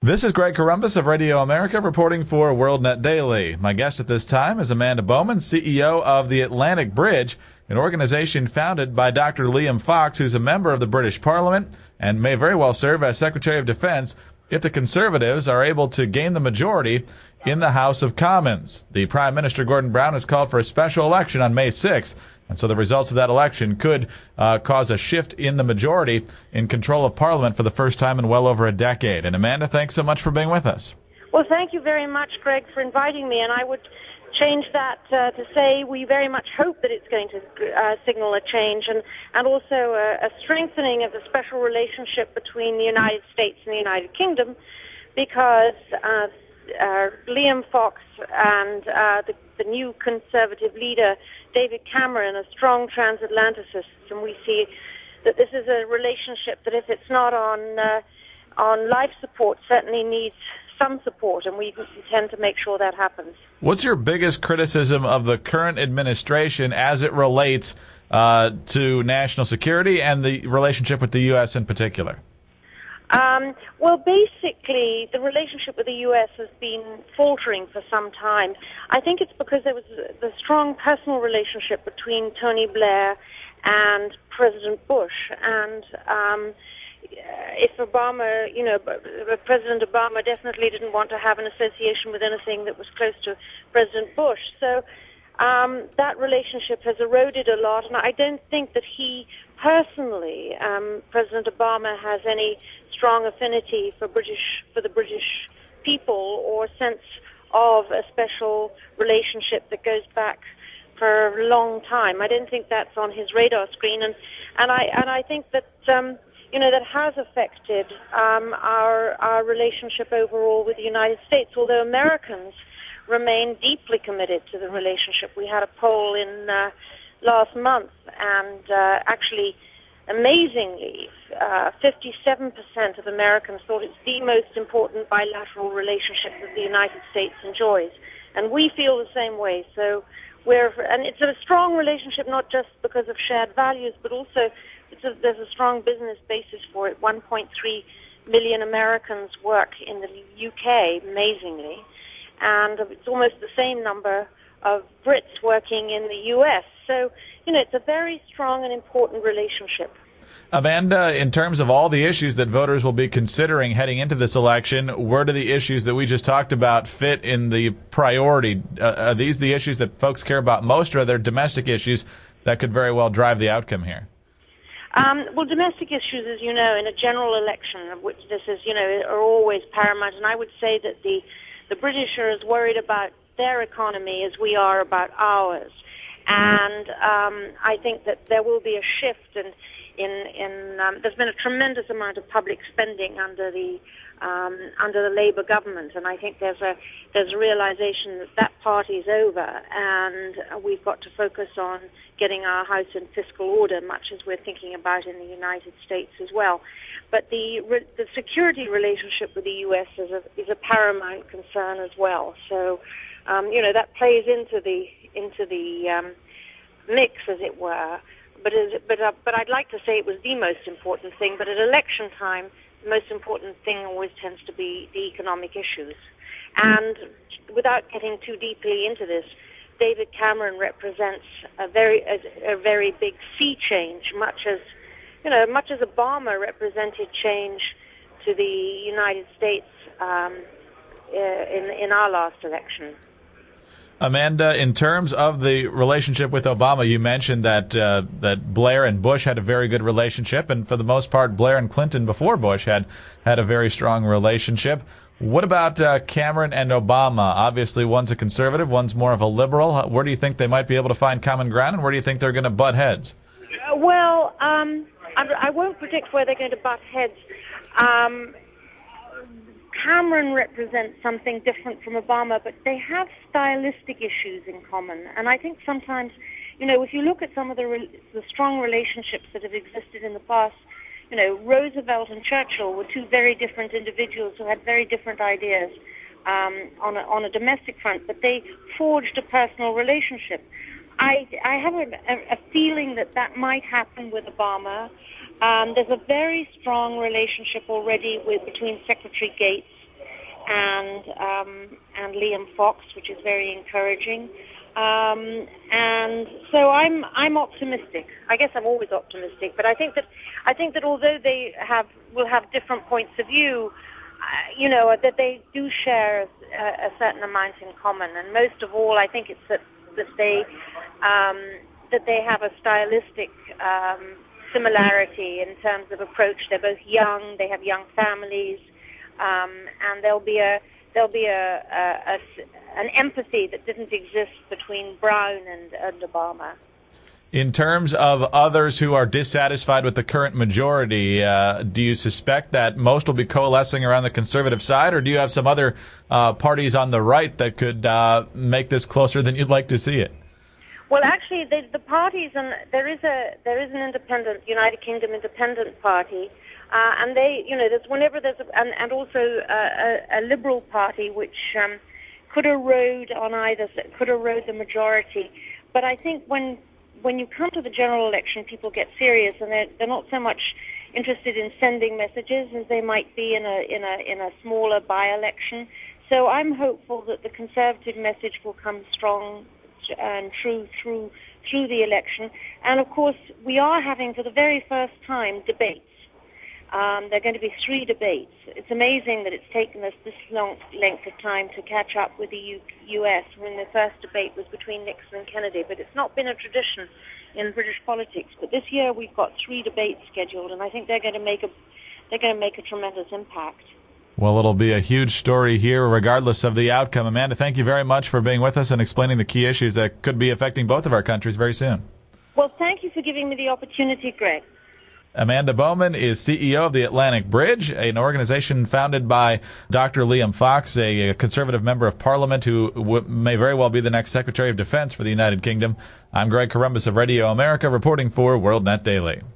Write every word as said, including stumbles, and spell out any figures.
This is Greg Corombos of Radio America reporting for WorldNet Daily. My guest at this time is Amanda Bowman, C E O of the Atlantic Bridge, an organization founded by Doctor Liam Fox, who's a member of the British Parliament and may very well serve as Secretary of Defense if the Conservatives are able to gain the majority in the House of Commons. The Prime Minister, Gordon Brown, has called for a special election on May sixth, and so the results of that election could uh, cause a shift in the majority in control of Parliament for the first time in well over a decade. And Amanda, thanks so much for being with us. Well, thank you very much, Greg, for inviting me, and I would change that uh, to say we very much hope that it's going to uh, signal a change and, and also a, a strengthening of the special relationship between the United States and the United Kingdom, because uh, uh, Liam Fox and uh, the, the new Conservative leader, David Cameron, are strong transatlanticists, and we see that this is a relationship that, if it's not on uh, on life support, certainly needs some support, and we intend to make sure that happens. What's your biggest criticism of the current administration as it relates uh, to national security and the relationship with the U S in particular? Um, well, basically, the relationship with the U S has been faltering for some time. I think it's because there was the strong personal relationship between Tony Blair and President Bush, and um, if Obama, you know, President Obama definitely didn't want to have an association with anything that was close to President Bush. So um, that relationship has eroded a lot, and I don't think that he personally, um, President Obama, has any strong affinity for British, for the British people, or sense of a special relationship that goes back for a long time. I don't think that's on his radar screen, and and I and I think that. Um, You know, that has affected um, our our relationship overall with the United States, although Americans remain deeply committed to the relationship. We had a poll in uh, last month, and uh, actually, amazingly, uh, fifty-seven percent of Americans thought it's the most important bilateral relationship that the United States enjoys. And we feel the same way. So we're, and it's a strong relationship not just because of shared values, but also It's a, there's a strong business basis for it. one point three million Americans work in the U K, amazingly, and it's almost the same number of Brits working in the U S. So, you know, it's a very strong and important relationship. Amanda, in terms of all the issues that voters will be considering heading into this election, where do the issues that we just talked about fit in the priority? Uh, are these the issues that folks care about most, or are there domestic issues that could very well drive the outcome here? Um, well, domestic issues, as you know, in a general election, of which this is, you know, are always paramount. And I would say that the the British are as worried about their economy as we are about ours. And um, I think that there will be a shift, and in, in, in um, there's been a tremendous amount of public spending under the um, under the Labour government, and I think there's a there's a realization that that party's over, and we've got to focus on getting our house in fiscal order, much as we're thinking about in the United States as well. But the the security relationship with the U S is a is a paramount concern as well. So, um, you know, that plays into the into the um, mix, as it were. But is, but uh, but I'd like to say it was the most important thing. But at election time, the most important thing always tends to be the economic issues. And without getting too deeply into this, David Cameron represents a very a, a very big sea change, much as you know, much as Obama represented change to the United States um, in in our last election. Amanda, in terms of the relationship with Obama, you mentioned that uh, that Blair and Bush had a very good relationship, and for the most part, Blair and Clinton before Bush had had a very strong relationship. What about uh, Cameron and Obama? Obviously, one's a conservative, one's more of a liberal. Where do you think they might be able to find common ground, and where do you think they're going to butt heads? Uh, well, um, I, I won't predict where they're going to butt heads. Um, Cameron represents something different from Obama, but they have stylistic issues in common. And I think sometimes, you know, if you look at some of the, re- the strong relationships that have existed in the past, you know, Roosevelt and Churchill were two very different individuals who had very different ideas um, on, a, on a domestic front, but they forged a personal relationship. I, I have a, a feeling that that might happen with Obama. Um, there's a very strong relationship already with between Secretary Gates and um, and Liam Fox, which is very encouraging. Um, and so I'm I'm optimistic. I guess I'm always optimistic, but I think that I think that although they have will have different points of view, uh, you know, that they do share a, a certain amount in common. And most of all, I think it's that that they um, that they have a stylistic um, similarity in terms of approach. They're both young. They have young families, um, and there'll be a there'll be a, a, a an empathy that didn't exist between Brown and, and Obama. In terms of others who are dissatisfied with the current majority, uh, do you suspect that most will be coalescing around the conservative side, or do you have some other uh, parties on the right that could uh, make this closer than you'd like to see it? Well, actually, the, the parties, and there is a there is an independent United Kingdom Independent Party, uh, and they, you know, there's whenever there's a, and, and also a, a, a Liberal Party which um, could erode on either could erode the majority. But I think when when you come to the general election, people get serious, and they're they're not so much interested in sending messages as they might be in a in a in a smaller by-election. So I'm hopeful that the Conservative message will come strong and true through through the election. And of course, we are having for the very first time debates. Um, there are going to be three debates. It's amazing that it's taken us this long length of time to catch up with the U- U.S. when the first debate was between Nixon and Kennedy, but it's not been a tradition in British politics. But this year we've got three debates scheduled, and I think they're going to make a they're going to make a tremendous impact. Well, it'll be a huge story here, regardless of the outcome. Amanda, thank you very much for being with us and explaining the key issues that could be affecting both of our countries very soon. Well, thank you for giving me the opportunity, Greg. Amanda Bowman is C E O of the Atlantic Bridge, an organization founded by Doctor Liam Fox, a conservative member of Parliament who w- may very well be the next Secretary of Defense for the United Kingdom. I'm Greg Corombos of Radio America, reporting for WorldNet Daily.